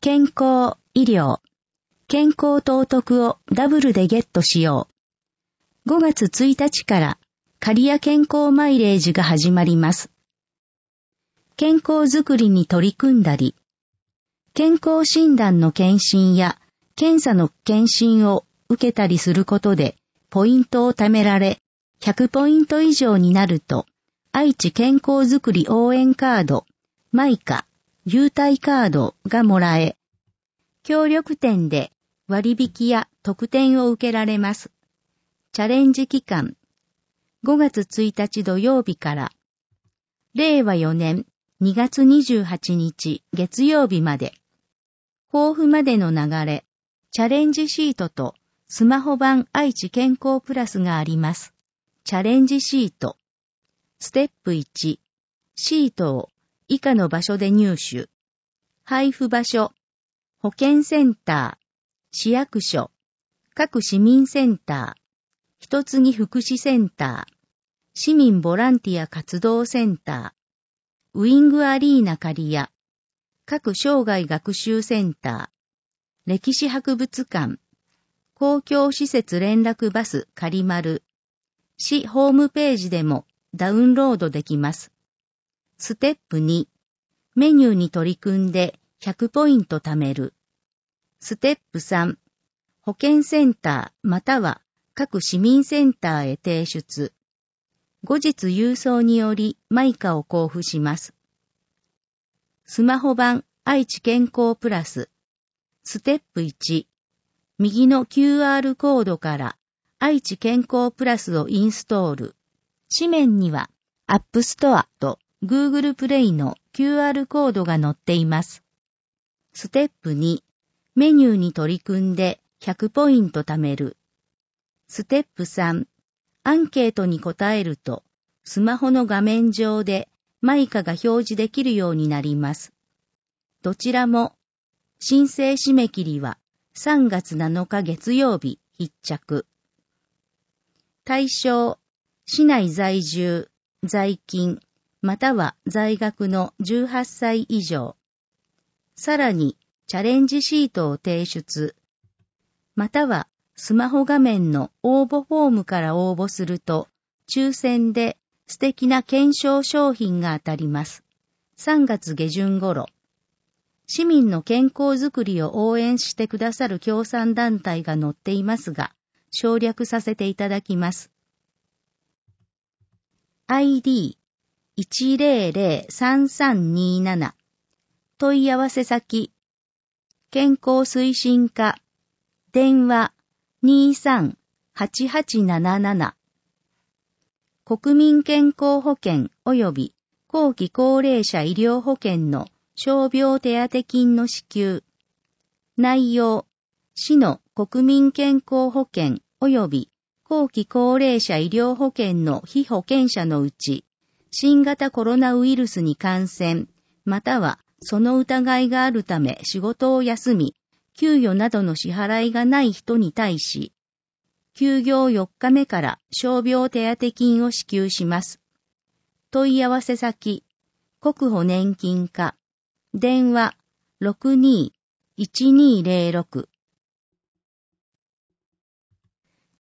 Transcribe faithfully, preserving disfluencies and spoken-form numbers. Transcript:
健康、医療、健康等得をダブルでゲットしよう。ごがつついたちから刈谷健康マイレージが始まります。健康づくりに取り組んだり、健康診断の検診や検査の検診を受けたりすることでポイントを貯められ、ひゃくポイント以上になると、愛知健康づくり応援カード、マイカ、優待カードがもらえ、協力店で割引や特典を受けられます。チャレンジ期間、ごがつついたち土曜日から、れいわよねんにがつにじゅうはちにち月曜日まで、交付までの流れ、チャレンジシートとスマホ版愛知健康プラスがあります。チャレンジシート。ステップいち、シートを以下の場所で入手。配布場所、保健センター、市役所、各市民センター、ひとつぎ福祉センター、市民ボランティア活動センター、ウィングアリーナ刈谷、各生涯学習センター、歴史博物館、公共施設連絡バス仮丸、市ホームページでもダウンロードできます。ステップに、メニューに取り組んでひゃくポイント貯める。ステップさん、保健センターまたは各市民センターへ提出。後日郵送によりマイカを交付します。スマホ版愛知健康プラス。ステップいち、右の キューアール コードから愛知健康プラスをインストール。紙面には App Store と Google Play の キューアール コードが載っています。ステップに、メニューに取り組んでひゃくポイント貯める。ステップさん、アンケートに答えると、スマホの画面上でマイカが表示できるようになります。どちらも、申請締め切りはさんがつなのか月曜日必着。対象、市内在住、在勤、または在学のじゅうはっさい以上。さらに、チャレンジシートを提出。または、スマホ画面の応募フォームから応募すると、抽選で素敵な懸賞商品が当たります。さんがつげじゅん頃。市民の健康づくりを応援してくださる協賛団体が載っていますが、省略させていただきます。アイディーいちぜろぜろさんさんになな 問い合わせ先健康推進課電話 にさんはちはちなななな 国民健康保険及び後期高齢者医療保険の傷病手当金の支給内容市の国民健康保険及び後期高齢者医療保険の被保険者のうち、新型コロナウイルスに感染、またはその疑いがあるため仕事を休み、給与などの支払いがない人に対し、休業よっかめから傷病手当金を支給します。問い合わせ先、国保年金課、電話 ろくにーいちにーぜろろく